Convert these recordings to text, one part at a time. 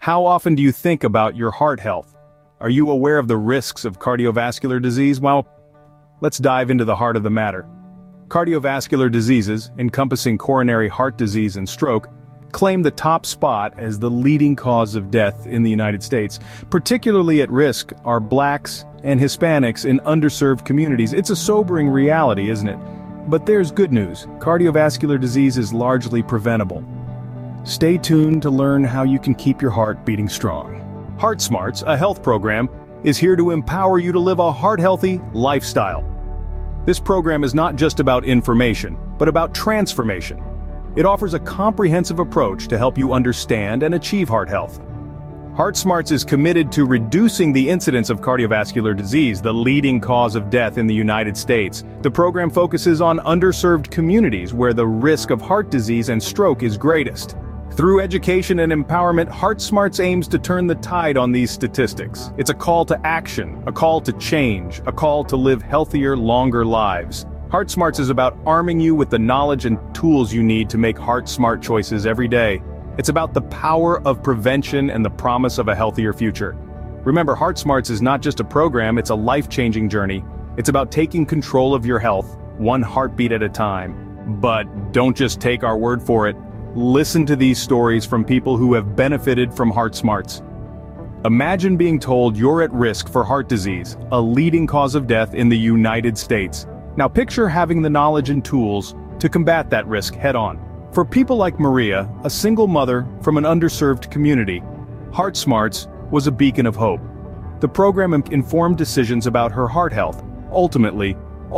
How often do you think about your heart health? Are you aware of the risks of cardiovascular disease? Well, let's dive into the heart of the matter. Cardiovascular diseases, encompassing coronary heart disease and stroke, claim the top spot as the leading cause of death in the United States. Particularly at risk are blacks and Hispanics in underserved communities. It's a sobering reality, isn't it? But there's good news. Cardiovascular disease is largely preventable. Stay tuned to learn how you can keep your heart beating strong. Heart Smarts, a health program, is here to empower you to live a heart-healthy lifestyle. This program is not just about information, but about transformation. It offers a comprehensive approach to help you understand and achieve heart health. Heart Smarts is committed to reducing the incidence of cardiovascular disease, the leading cause of death in the United States. The program focuses on underserved communities where the risk of heart disease and stroke is greatest. Through education and empowerment, Heart Smarts aims to turn the tide on these statistics. It's a call to action, a call to change, a call to live healthier, longer lives. Heart Smarts is about arming you with the knowledge and tools you need to make heart-smart choices every day. It's about the power of prevention and the promise of a healthier future. Remember, Heart Smarts is not just a program, it's a life-changing journey. It's about taking control of your health, one heartbeat at a time. But don't just take our word for it. Listen to these stories from people who have benefited from Heart Smarts. Imagine being told you're at risk for heart disease, a leading cause of death in the United States. Now picture having the knowledge and tools to combat that risk head-on. For people like Maria, a single mother from an underserved community, Heart Smarts was a beacon of hope. The program informed decisions about her heart health, ultimately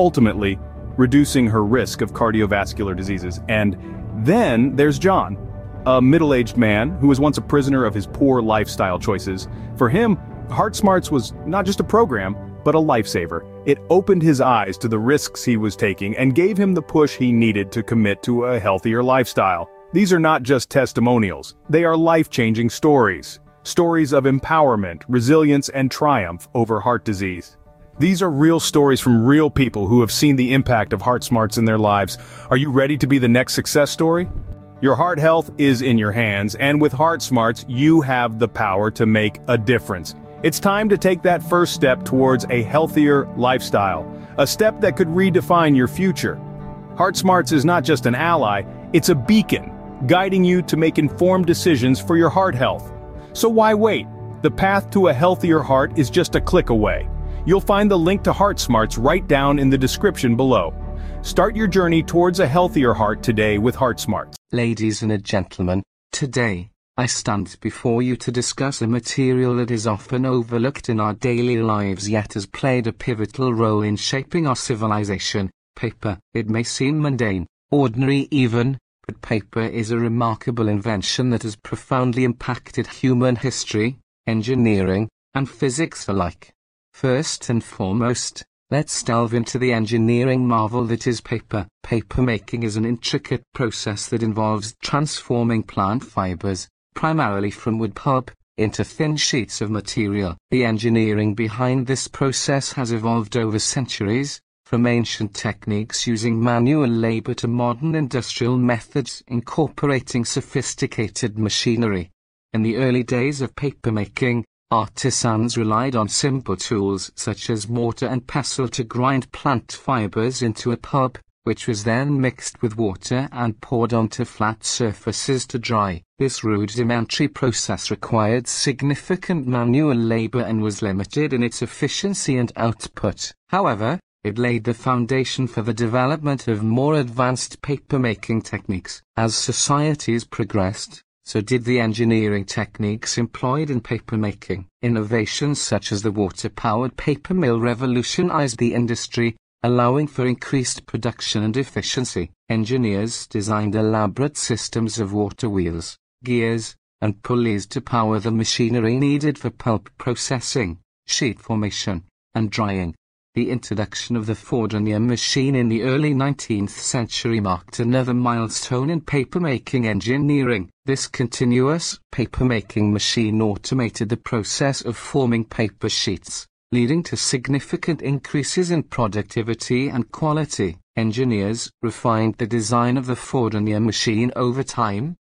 reducing her risk of cardiovascular diseases. And then there's John, a middle-aged man who was once a prisoner of his poor lifestyle choices. For him, Heart Smarts was not just a program, but a lifesaver. It opened his eyes to the risks he was taking and gave him the push he needed to commit to a healthier lifestyle. These are not just testimonials, they are life-changing stories. Stories of empowerment, resilience, and triumph over heart disease. These are real stories from real people who have seen the impact of Heart Smarts in their lives. Are you ready to be the next success story? Your heart health is in your hands, and with Heart Smarts, you have the power to make a difference. It's time to take that first step towards a healthier lifestyle, a step that could redefine your future. Heart Smarts is not just an ally, it's a beacon, guiding you to make informed decisions for your heart health. So why wait? The path to a healthier heart is just a click away. You'll find the link to Heart Smarts right down in the description below. Start your journey towards a healthier heart today with Heart Smarts. Ladies and gentlemen, today, I stand before you to discuss a material that is often overlooked in our daily lives yet has played a pivotal role in shaping our civilization, paper. It may seem mundane, ordinary even, but paper is a remarkable invention that has profoundly impacted human history, engineering, and physics alike. First and foremost, let's delve into the engineering marvel that is paper. Paper making is an intricate process that involves transforming plant fibers, primarily from wood pulp, into thin sheets of material. The engineering behind this process has evolved over centuries, from ancient techniques using manual labor to modern industrial methods incorporating sophisticated machinery. In the early days of papermaking, artisans relied on simple tools such as mortar and pestle to grind plant fibers into a pulp, which was then mixed with water and poured onto flat surfaces to dry. This rudimentary process required significant manual labor and was limited in its efficiency and output. However, it laid the foundation for the development of more advanced papermaking techniques. As societies progressed, so did the engineering techniques employed in papermaking. Innovations such as the water-powered paper mill revolutionized the industry, allowing for increased production and efficiency. Engineers designed elaborate systems of water wheels, gears, and pulleys to power the machinery needed for pulp processing, sheet formation, and drying. The introduction of the Fourdrinier machine in the early 19th century marked another milestone in papermaking engineering. This continuous papermaking machine automated the process of forming paper sheets, leading to significant increases in productivity and quality. Engineers refined the design of the Fourdrinier machine over time,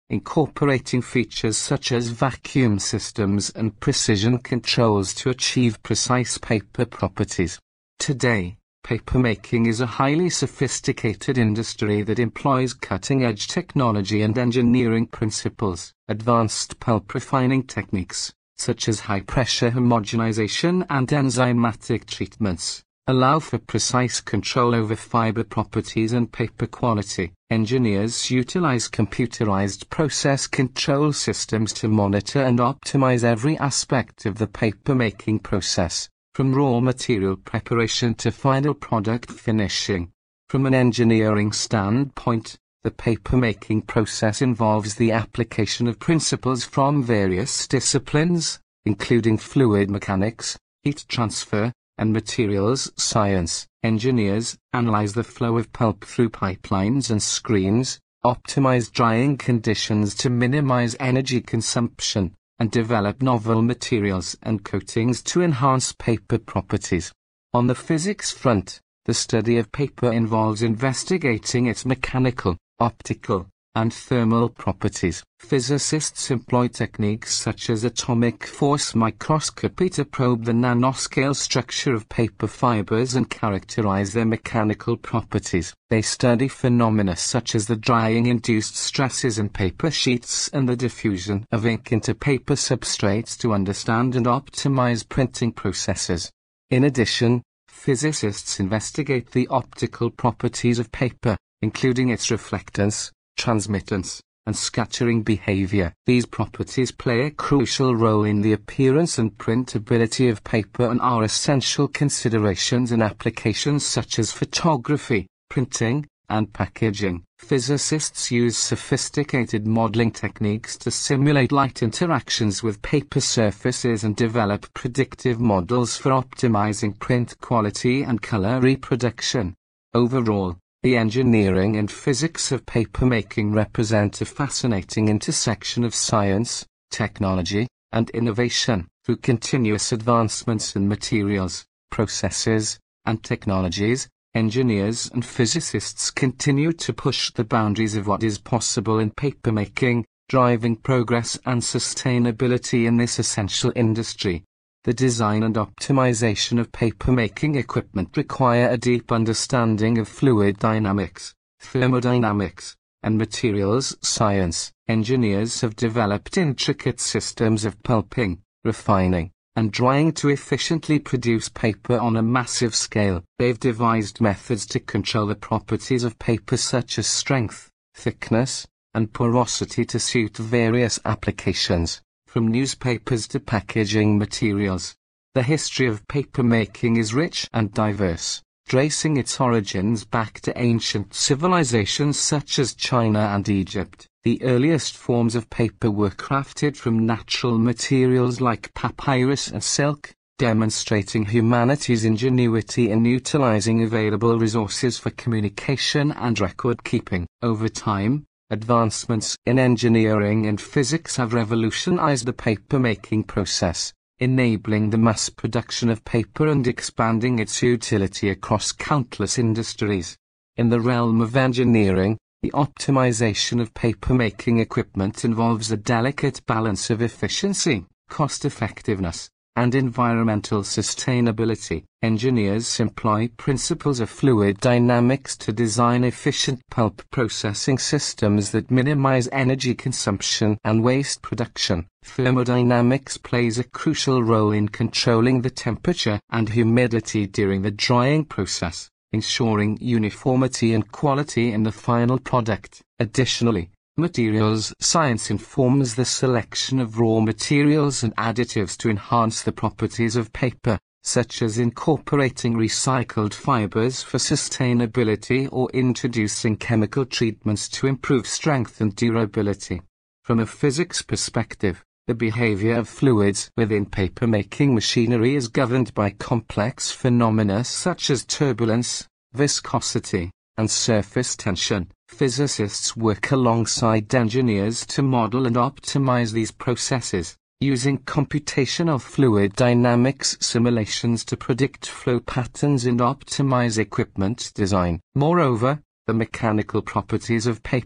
incorporating features such as vacuum systems and precision controls to achieve precise paper properties. Today, papermaking is a highly sophisticated industry that employs cutting-edge technology and engineering principles. Advanced pulp refining techniques, such as high-pressure homogenization and enzymatic treatments, allow for precise control over fiber properties and paper quality. Engineers utilize computerized process control systems to monitor and optimize every aspect of the papermaking process, from raw material preparation to final product finishing. From an engineering standpoint, the papermaking process involves the application of principles from various disciplines, including fluid mechanics, heat transfer, and materials science. Engineers analyze the flow of pulp through pipelines and screens, optimize drying conditions to minimize energy consumption, and develop novel materials and coatings to enhance paper properties. On the physics front, the study of paper involves investigating its mechanical, optical, and thermal properties. Physicists employ techniques such as atomic force microscopy to probe the nanoscale structure of paper fibers and characterize their mechanical properties. They study phenomena such as the drying-induced stresses in paper sheets and the diffusion of ink into paper substrates to understand and optimize printing processes. In addition, physicists investigate the optical properties of paper, including its reflectance, transmittance, and scattering behavior. These properties play a crucial role in the appearance and printability of paper and are essential considerations in applications such as photography, printing, and packaging. Physicists use sophisticated modeling techniques to simulate light interactions with paper surfaces and develop predictive models for optimizing print quality and color reproduction. Overall, the engineering and physics of papermaking represent a fascinating intersection of science, technology, and innovation. Through continuous advancements in materials, processes, and technologies, engineers and physicists continue to push the boundaries of what is possible in papermaking, driving progress and sustainability in this essential industry. The design and optimization of papermaking equipment require a deep understanding of fluid dynamics, thermodynamics, and materials science. Engineers have developed intricate systems of pulping, refining, and drying to efficiently produce paper on a massive scale. They've devised methods to control the properties of paper such as strength, thickness, and porosity to suit various applications, from newspapers to packaging materials. The history of papermaking is rich and diverse, tracing its origins back to ancient civilizations such as China and Egypt. The earliest forms of paper were crafted from natural materials like papyrus and silk, demonstrating humanity's ingenuity in utilizing available resources for communication and record-keeping. Over time, advancements in engineering and physics have revolutionized the papermaking process, enabling the mass production of paper and expanding its utility across countless industries. In the realm of engineering, the optimization of papermaking equipment involves a delicate balance of efficiency, cost-effectiveness, and environmental sustainability. Engineers employ principles of fluid dynamics to design efficient pulp processing systems that minimize energy consumption and waste production. Thermodynamics plays a crucial role in controlling the temperature and humidity during the drying process, ensuring uniformity and quality in the final product. Additionally, materials science informs the selection of raw materials and additives to enhance the properties of paper, such as incorporating recycled fibers for sustainability or introducing chemical treatments to improve strength and durability. From a physics perspective, the behavior of fluids within papermaking machinery is governed by complex phenomena such as turbulence, viscosity, and surface tension. Physicists work alongside engineers to model and optimize these processes, using computational fluid dynamics simulations to predict flow patterns and optimize equipment design. Moreover, the mechanical properties of paper,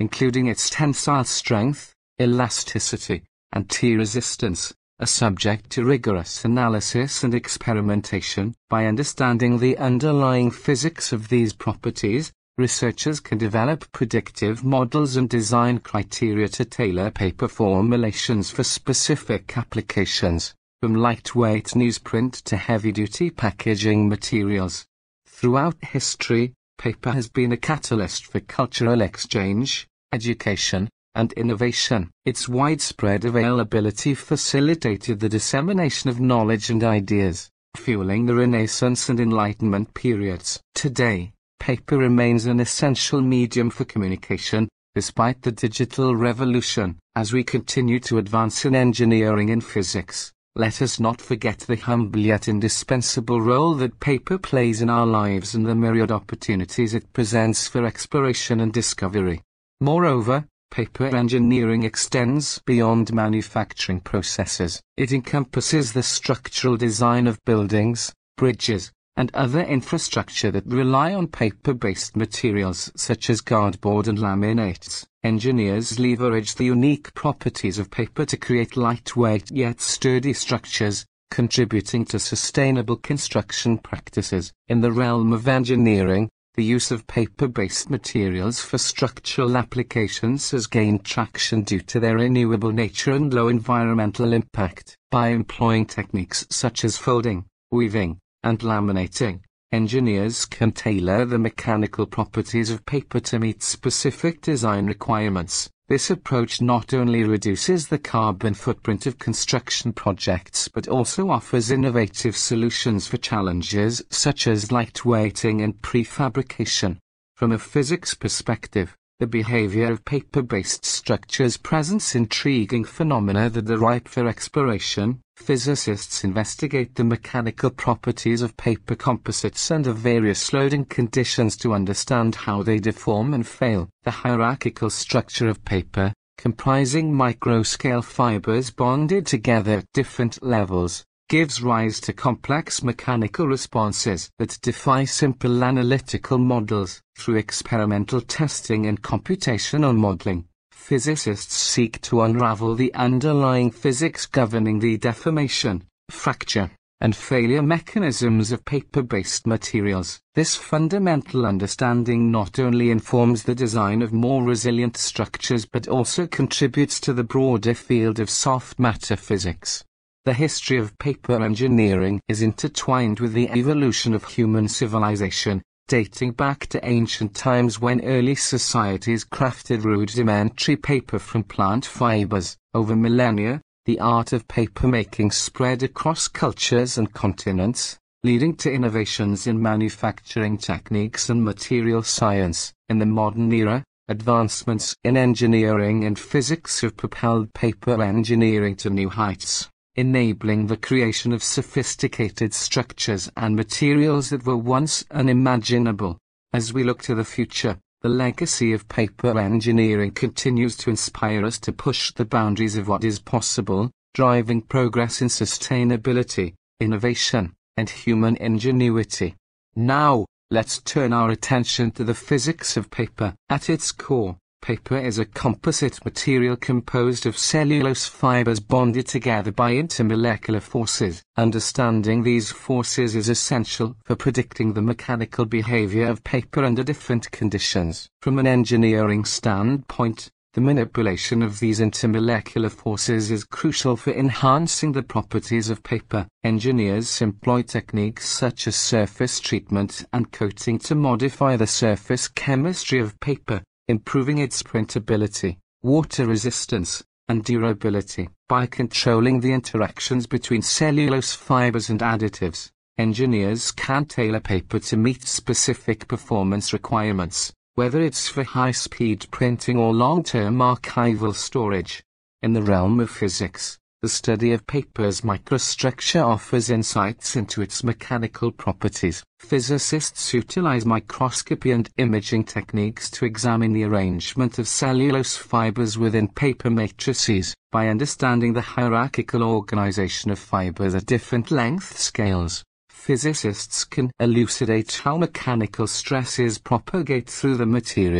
including its tensile strength, elasticity, and T-resistance, are subject to rigorous analysis and experimentation. By understanding the underlying physics of these properties, researchers can develop predictive models and design criteria to tailor paper formulations for specific applications, from lightweight newsprint to heavy-duty packaging materials. Throughout history, paper has been a catalyst for cultural exchange, education, and innovation. Its widespread availability facilitated the dissemination of knowledge and ideas, fueling the Renaissance and Enlightenment periods. Today, paper remains an essential medium for communication, despite the digital revolution. As we continue to advance in engineering and physics, let us not forget the humble yet indispensable role that paper plays in our lives and the myriad opportunities it presents for exploration and discovery. Moreover, paper engineering extends beyond manufacturing processes. It encompasses the structural design of buildings, bridges, and other infrastructure that rely on paper-based materials such as cardboard and laminates. Engineers leverage the unique properties of paper to create lightweight yet sturdy structures, contributing to sustainable construction practices. In the realm of engineering, the use of paper-based materials for structural applications has gained traction due to their renewable nature and low environmental impact. By employing techniques such as folding, weaving, and laminating, engineers can tailor the mechanical properties of paper to meet specific design requirements. This approach not only reduces the carbon footprint of construction projects but also offers innovative solutions for challenges such as lightweighting and prefabrication. From a physics perspective, the behavior of paper-based structures presents intriguing phenomena that are ripe for exploration. Physicists investigate the mechanical properties of paper composites under various loading conditions to understand how they deform and fail. The hierarchical structure of paper, comprising microscale fibers bonded together at different levels, gives rise to complex mechanical responses that defy simple analytical models. Through experimental testing and computational modeling, physicists seek to unravel the underlying physics governing the deformation, fracture, and failure mechanisms of paper-based materials. This fundamental understanding not only informs the design of more resilient structures but also contributes to the broader field of soft matter physics. The history of paper engineering is intertwined with the evolution of human civilization, dating back to ancient times when early societies crafted rudimentary paper from plant fibers. Over millennia, the art of paper-making spread across cultures and continents, leading to innovations in manufacturing techniques and material science. In the modern era, advancements in engineering and physics have propelled paper engineering to new heights, enabling the creation of sophisticated structures and materials that were once unimaginable. As we look to the future, the legacy of paper engineering continues to inspire us to push the boundaries of what is possible, driving progress in sustainability, innovation, and human ingenuity. Now, let's turn our attention to the physics of paper. At its core, paper is a composite material composed of cellulose fibers bonded together by intermolecular forces. Understanding these forces is essential for predicting the mechanical behavior of paper under different conditions. From an engineering standpoint, the manipulation of these intermolecular forces is crucial for enhancing the properties of paper. Engineers employ techniques such as surface treatment and coating to modify the surface chemistry of paper, improving its printability, water resistance, and durability. By controlling the interactions between cellulose fibers and additives, engineers can tailor paper to meet specific performance requirements, whether it's for high-speed printing or long-term archival storage. In the realm of physics, the study of paper's microstructure offers insights into its mechanical properties. Physicists utilize microscopy and imaging techniques to examine the arrangement of cellulose fibers within paper matrices. By understanding the hierarchical organization of fibers at different length scales, physicists can elucidate how mechanical stresses propagate through the material,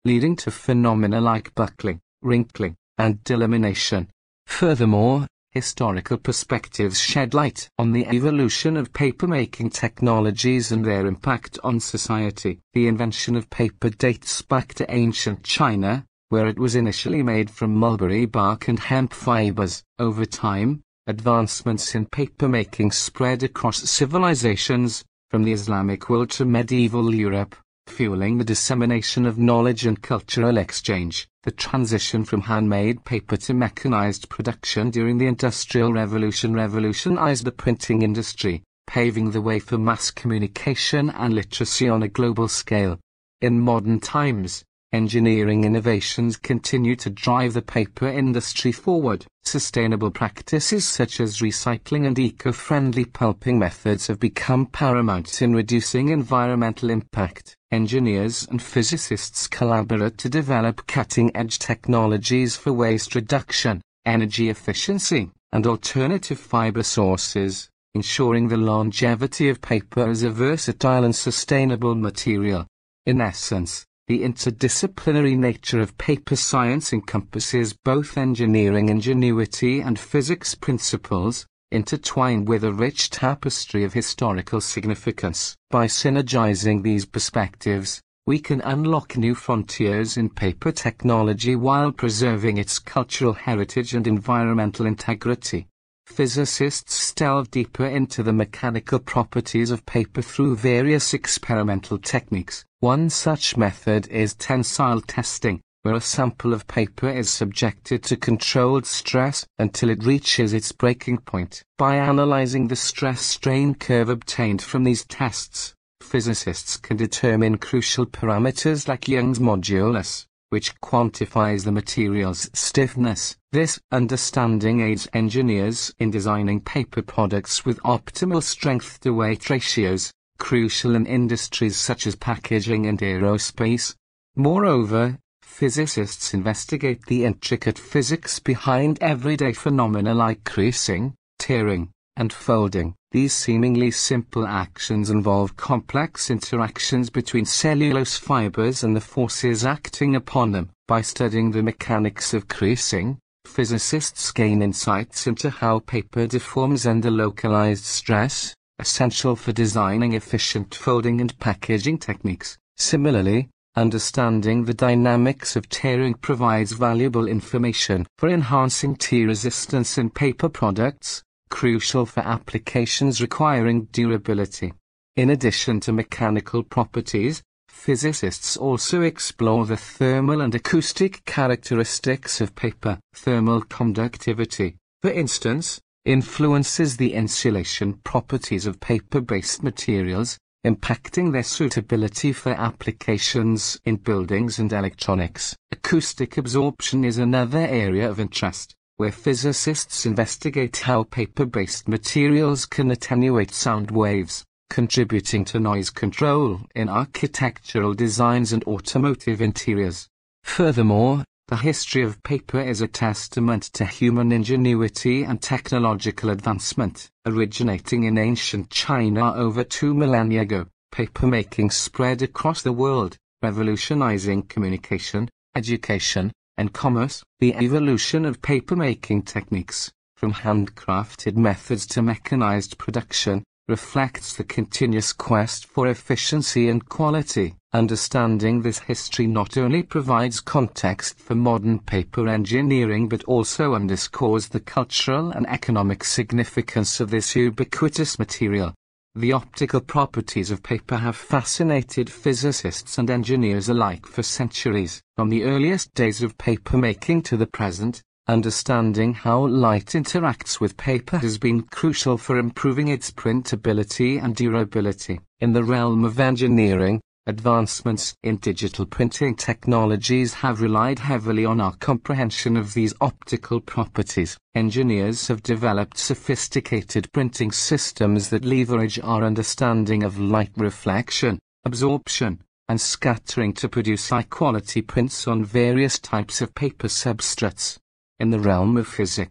leading to phenomena like buckling, wrinkling, and delamination. Furthermore, historical perspectives shed light on the evolution of papermaking technologies and their impact on society. The invention of paper dates back to ancient China, where it was initially made from mulberry bark and hemp fibers. Over time, advancements in papermaking spread across civilizations, from the Islamic world to medieval Europe, fueling the dissemination of knowledge and cultural exchange. The transition from handmade paper to mechanized production during the Industrial Revolution revolutionized the printing industry, paving the way for mass communication and literacy on a global scale. In modern times, engineering innovations continue to drive the paper industry forward. Sustainable practices such as recycling and eco-friendly pulping methods have become paramount in reducing environmental impact. Engineers and physicists collaborate to develop cutting-edge technologies for waste reduction, energy efficiency, and alternative fiber sources, ensuring the longevity of paper as a versatile and sustainable material. In essence, the interdisciplinary nature of paper science encompasses both engineering ingenuity and physics principles, intertwined with a rich tapestry of historical significance. By synergizing these perspectives, we can unlock new frontiers in paper technology while preserving its cultural heritage and environmental integrity. Physicists delve deeper into the mechanical properties of paper through various experimental techniques. One such method is tensile testing, where a sample of paper is subjected to controlled stress until it reaches its breaking point. By analyzing the stress-strain curve obtained from these tests, physicists can determine crucial parameters like Young's modulus, which quantifies the material's stiffness. This understanding aids engineers in designing paper products with optimal strength-to-weight ratios, crucial in industries such as packaging and aerospace. Moreover, physicists investigate the intricate physics behind everyday phenomena like creasing, tearing, and folding. These seemingly simple actions involve complex interactions between cellulose fibers and the forces acting upon them. By studying the mechanics of creasing, physicists gain insights into how paper deforms under localized stress, essential for designing efficient folding and packaging techniques. Similarly, understanding the dynamics of tearing provides valuable information for enhancing tear resistance in paper products, crucial for applications requiring durability. In addition to mechanical properties, physicists also explore the thermal and acoustic characteristics of paper. Thermal conductivity, for instance, influences the insulation properties of paper-based materials, impacting their suitability for applications in buildings and electronics. Acoustic absorption is another area of interest, where physicists investigate how paper-based materials can attenuate sound waves, contributing to noise control in architectural designs and automotive interiors. Furthermore, the history of paper is a testament to human ingenuity and technological advancement. Originating in ancient China over 2 millennia ago, papermaking spread across the world, revolutionizing communication, education, and commerce. The evolution of papermaking techniques, from handcrafted methods to mechanized production, reflects the continuous quest for efficiency and quality. Understanding this history not only provides context for modern paper engineering but also underscores the cultural and economic significance of this ubiquitous material. The optical properties of paper have fascinated physicists and engineers alike for centuries. From the earliest days of papermaking to the present, understanding how light interacts with paper has been crucial for improving its printability and durability. In the realm of engineering, advancements in digital printing technologies have relied heavily on our comprehension of these optical properties. Engineers have developed sophisticated printing systems that leverage our understanding of light reflection, absorption, and scattering to produce high-quality prints on various types of paper substrates. In the realm of physics,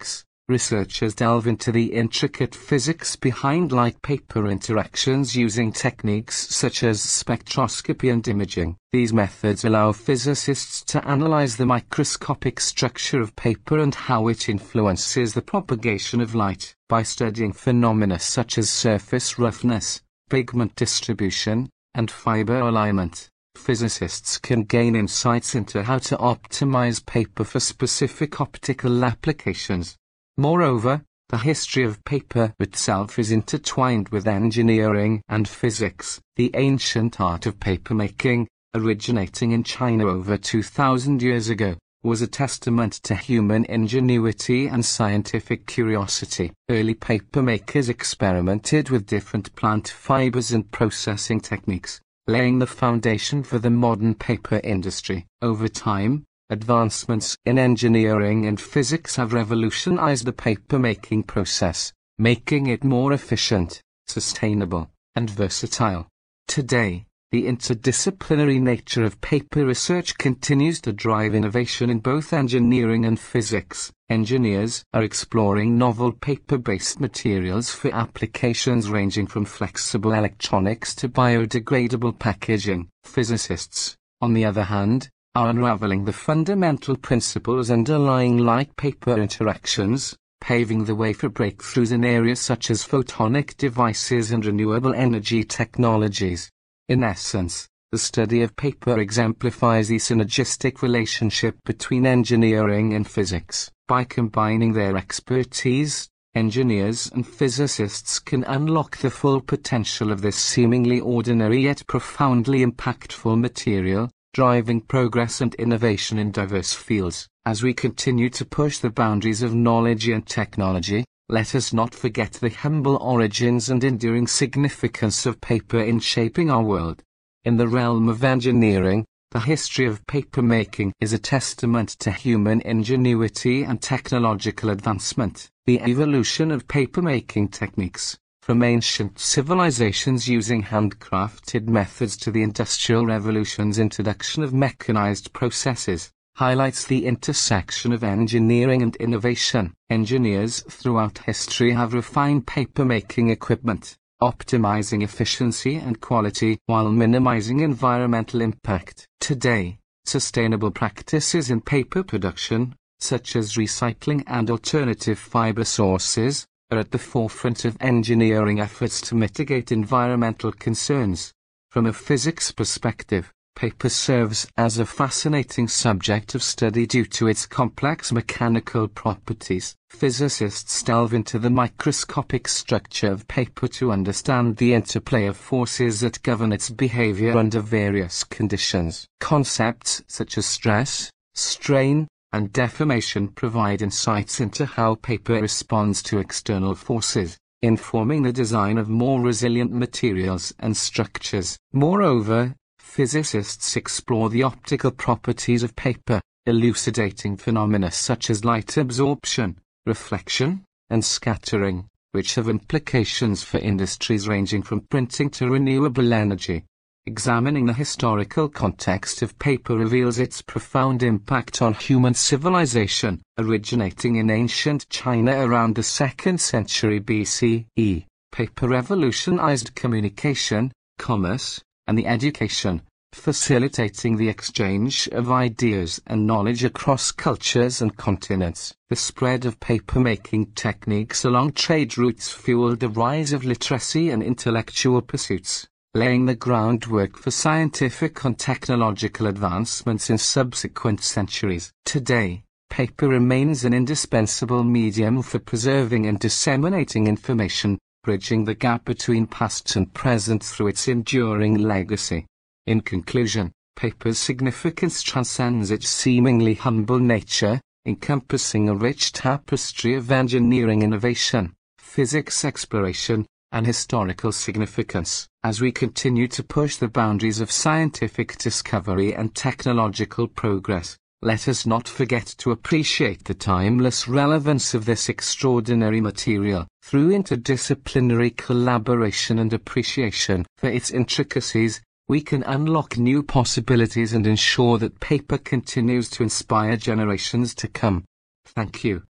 researchers delve into the intricate physics behind light-paper interactions using techniques such as spectroscopy and imaging. These methods allow physicists to analyze the microscopic structure of paper and how it influences the propagation of light. By studying phenomena such as surface roughness, pigment distribution, and fiber alignment, physicists can gain insights into how to optimize paper for specific optical applications. Moreover, the history of paper itself is intertwined with engineering and physics. The ancient art of papermaking, originating in China over 2,000 years ago, was a testament to human ingenuity and scientific curiosity. Early papermakers experimented with different plant fibers and processing techniques, laying the foundation for the modern paper industry. Over time, advancements in engineering and physics have revolutionized the papermaking process, making it more efficient, sustainable, and versatile. Today, the interdisciplinary nature of paper research continues to drive innovation in both engineering and physics. Engineers are exploring novel paper-based materials for applications ranging from flexible electronics to biodegradable packaging. Physicists, on the other hand, are unraveling the fundamental principles underlying light-paper interactions, paving the way for breakthroughs in areas such as photonic devices and renewable energy technologies. In essence, the study of paper exemplifies the synergistic relationship between engineering and physics. By combining their expertise, engineers and physicists can unlock the full potential of this seemingly ordinary yet profoundly impactful material, driving progress and innovation in diverse fields. As we continue to push the boundaries of knowledge and technology, let us not forget the humble origins and enduring significance of paper in shaping our world. In the realm of engineering, the history of papermaking is a testament to human ingenuity and technological advancement. The evolution of papermaking techniques, from ancient civilizations using handcrafted methods to the Industrial Revolution's introduction of mechanized processes, highlights the intersection of engineering and innovation. Engineers throughout history have refined papermaking equipment, optimizing efficiency and quality while minimizing environmental impact. Today, sustainable practices in paper production, such as recycling and alternative fiber sources, are at the forefront of engineering efforts to mitigate environmental concerns. From a physics perspective, paper serves as a fascinating subject of study due to its complex mechanical properties. Physicists delve into the microscopic structure of paper to understand the interplay of forces that govern its behavior under various conditions. Concepts such as stress, strain, and deformation provide insights into how paper responds to external forces, informing the design of more resilient materials and structures. Moreover, physicists explore the optical properties of paper, elucidating phenomena such as light absorption, reflection, and scattering, which have implications for industries ranging from printing to renewable energy. Examining the historical context of paper reveals its profound impact on human civilization. Originating in ancient China around the 2nd century BCE, paper revolutionized communication, commerce, and the education, facilitating the exchange of ideas and knowledge across cultures and continents. The spread of papermaking techniques along trade routes fueled the rise of literacy and intellectual pursuits, laying the groundwork for scientific and technological advancements in subsequent centuries. Today, paper remains an indispensable medium for preserving and disseminating information, bridging the gap between past and present through its enduring legacy. In conclusion, paper's significance transcends its seemingly humble nature, encompassing a rich tapestry of engineering innovation, physics exploration, and historical significance. As we continue to push the boundaries of scientific discovery and technological progress, let us not forget to appreciate the timeless relevance of this extraordinary material. Through interdisciplinary collaboration and appreciation for its intricacies, we can unlock new possibilities and ensure that paper continues to inspire generations to come. Thank you.